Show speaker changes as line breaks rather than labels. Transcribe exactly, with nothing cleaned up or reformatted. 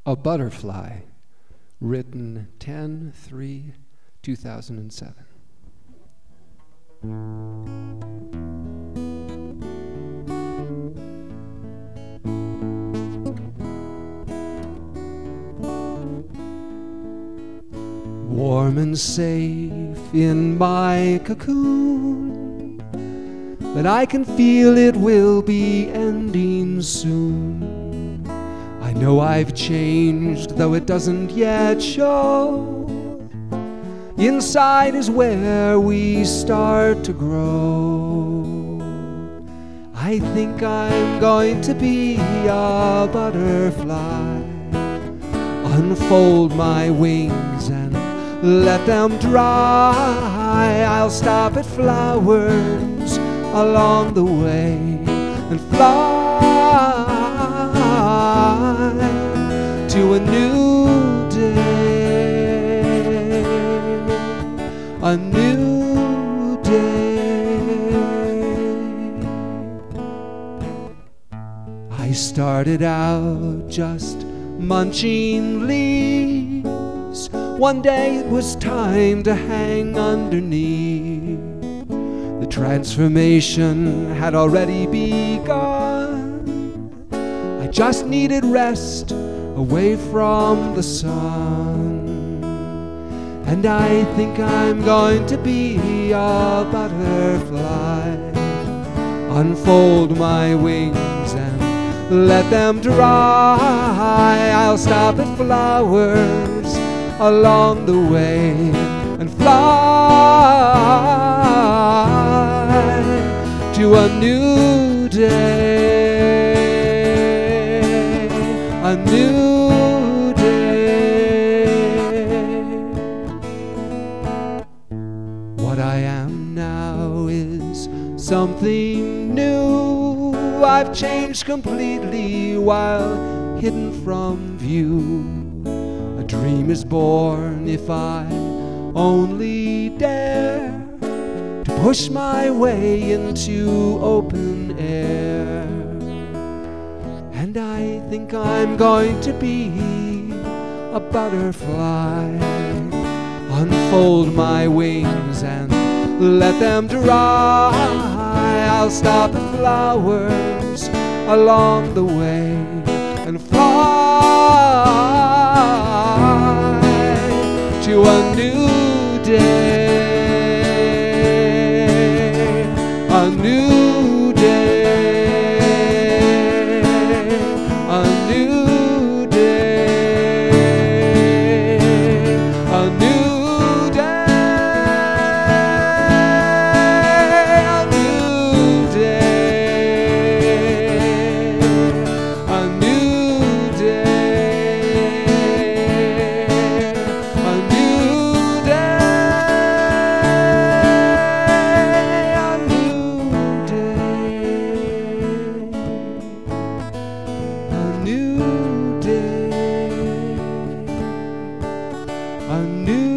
A Butterfly, written ten three two thousand seven. Warm and safe in my cocoon, but I can feel it will be ending soon. I know I've changed, though it doesn't yet show. Inside is where we start to grow. I think I'm going to be a butterfly, unfold my wings and let them dry. I'll stop at flowers along the way and fly to a new day, a new day. I started out just munching leaves. One day it was time to hang underneath. The transformation had already begun. I just needed rest away from the sun. And I think I'm going to be a butterfly, unfold my wings and let them dry. I'll stop at flowers along the way and fly to a new day, a new day. What I am now is something new. I've changed completely while hidden from view. A dream is born if I only dare to push my way into open air. And I think I'm going to be a butterfly, unfold my wings and let them dry. I'll stop at flowers along the way and fly to a new day, a new day, a new day, a new day, a new day, a new day, a new day, a new day, a new day, a new